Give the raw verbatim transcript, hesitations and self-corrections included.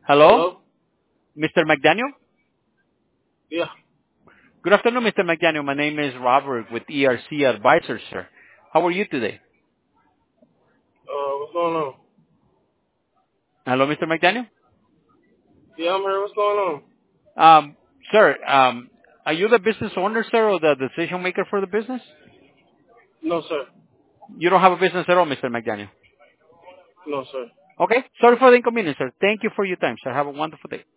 Hello, Hello? mister McDaniel? Yeah. Good afternoon, mister McDaniel. My name is Robert with E R C Advisors, sir. How are you today? Uh, what's going on? Hello, mister McDaniel? Yeah, I'm here. What's going on? Um, sir, um, are you the business owner, sir, or the decision maker for the business? No, sir. You don't have a business at all, mister McDaniel. No, sir. Okay. Sorry for the inconvenience, sir. Thank you for your time, sir. Have a wonderful day.